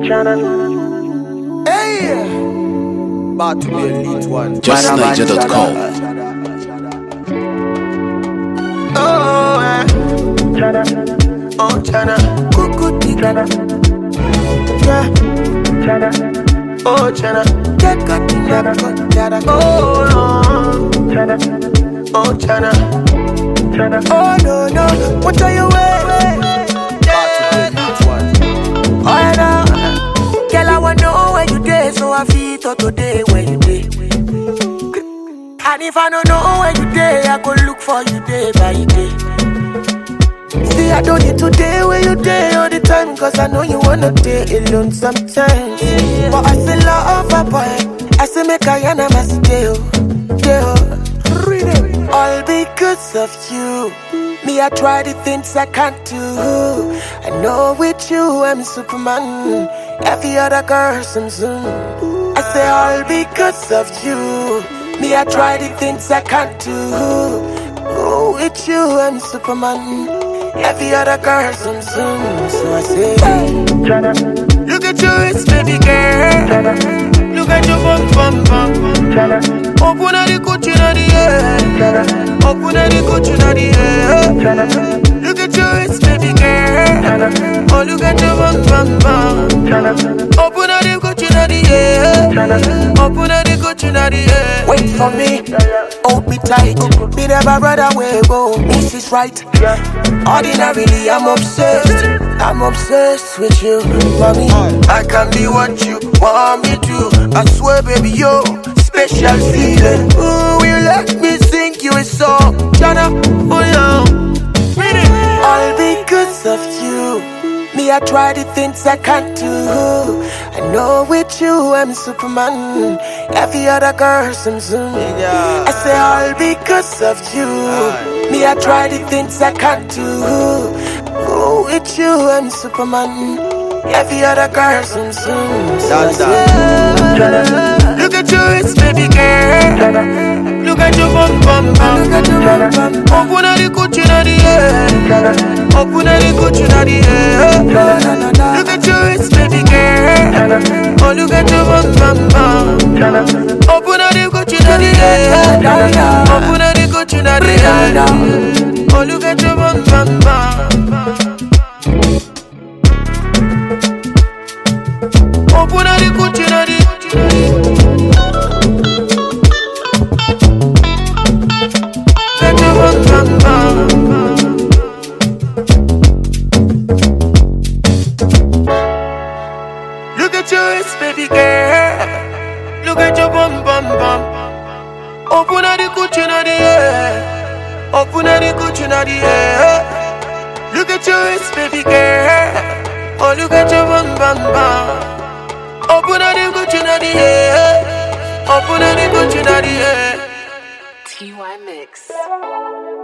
Hey, about to be elite one. JustNiger.com. Oh, oh, Chana, cuckoo, Chana, yeah, Chana, oh, Chana, get got Chana, oh, Chana, oh, Chana, Chana, oh, no, what are you wearing? Oh, no, girl, I wanna know where you day, so I feel to today where you day. And if I don't know where you day, I go look for you day by day. See, I don't need to day where you day all the time, cause I know you wanna day alone sometimes. But I still love a boy, I say make I am a day. All because of you, me I try the things I can't do. I know with you I'm Superman, every other girl some zoom. I say all because of you, me I try the things I can't do. Oh, with you I'm Superman, every other girl some zoom. So I say, look at you, it's baby girl. Look at your bum bum bum. Open the coach in the air. Open the coach in the air. Look at you, it's baby girl. Oh, look at your bum bum bum. Open the coach in the air. Open the coach in the air. Wait for me, hold me tight. Be never brother where go. This is right. Ordinarily, I'm obsessed. I'm obsessed with you, mommy. I can be what you want me to. I swear, baby, yo, special feeling. Ooh, you let me sing you a song, Chana, oh yeah. All because of you, me I try the things I can't do. I know with you I'm Superman, every other girl some zoom. I say all because of you, me I try the things I can't do. Oh, with you I'm Superman, every other girl some zoom. So I say, look at you, it's baby girl. Look at your bum bum bum. Open the coach in the air. Open the coach in the air. Look at you, it's baby girl. Oh, look at your bum bum bum. Open the coach in the air. Open the coach in the air. Oh, look at your bum bum bum. Open the coach in the air. Look at your waist, baby girl. Look at your bum bum bum. Open the coochie in the air. Open the coochie in the air. Look at your waist, baby girl. Oh, look at your bum bum bum. Open the coochie in the air. Open the coochie in the air. TY Mix.